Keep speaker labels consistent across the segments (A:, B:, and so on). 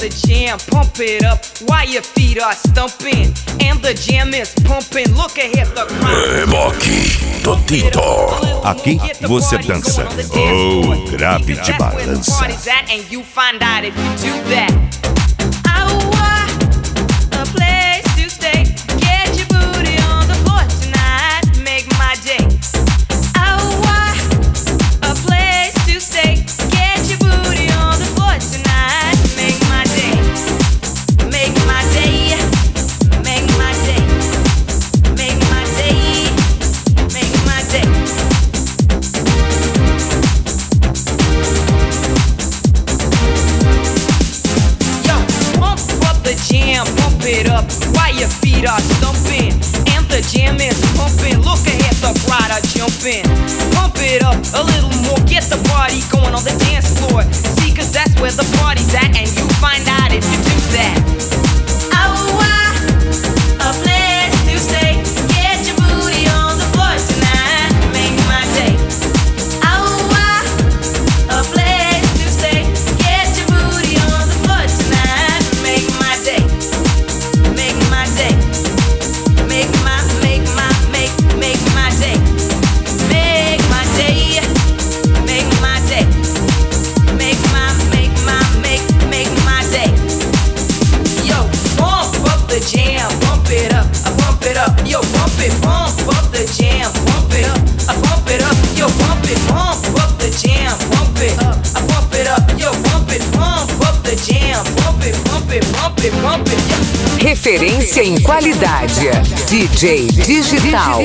A: the jam, pump it up while your feet are stumping. And the jam is pumping, look ahead, the crowd.
B: Rock Totito.
C: Aqui você dança ou grave de balança.
A: And you find out if you do that. A place to stay. Get your booty on the floor tonight. Make my day. A place to stay. Get your booty on the floor tonight. Make my day. Make my day. Make my day. Make my day. Make my day. Yo, pump up the jam, pump it up while your feet are stumping. And the jam is pumping, look ahead, the crowd are jumping. Pump it up a little more, get the party going on the dance floor. See, cause that's where the party's at, and you find out if you do that. A place to stay, get your booty on the floor tonight, make my day. A place to stay, get your booty on the floor tonight, make my day. Make my day. Make my day. Make my day. Make my day. Make my day. Make my day. Yo, pump up the jam, pump it up, I pump it up. Yo, pump up the jam, pump it up, I pump it up. Yo, pump up the jam, pump it up, I pump it up. Yo, pump up the jam, pump it. Yeah.
D: Referência em qualidade. DJ Digital.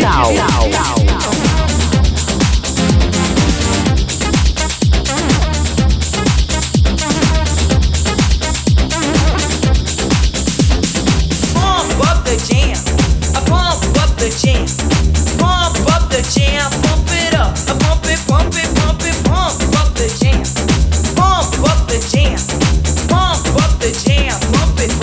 A: Pump up the jam, I pump up the jam. Pump up the jam, pump it up, I pump it. Pump up the jam, pump up the jam. Pump up the jam, pump it.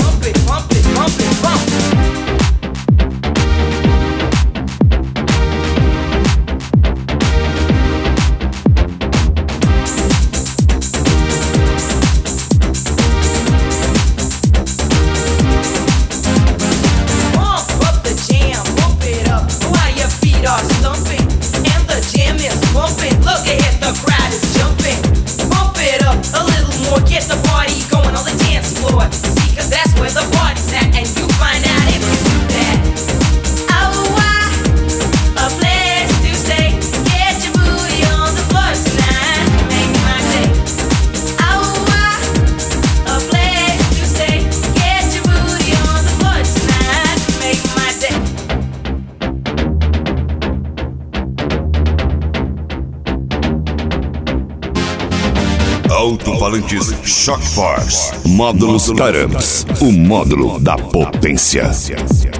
A: Pump up the jam, pump it up while your feet are stumping. And the jam is pumping, look ahead, the crowd is jumping. Pump it up a little more, get the party going on the dance floor. See, cause that's where the party's at, and you find out if you do that. A place to stay, get your booty on the floor tonight, make my day. A place to stay, get your booty on the floor tonight, make my day.
C: Alto-falantes Shock Force. Módulos Carams. O módulo da potência.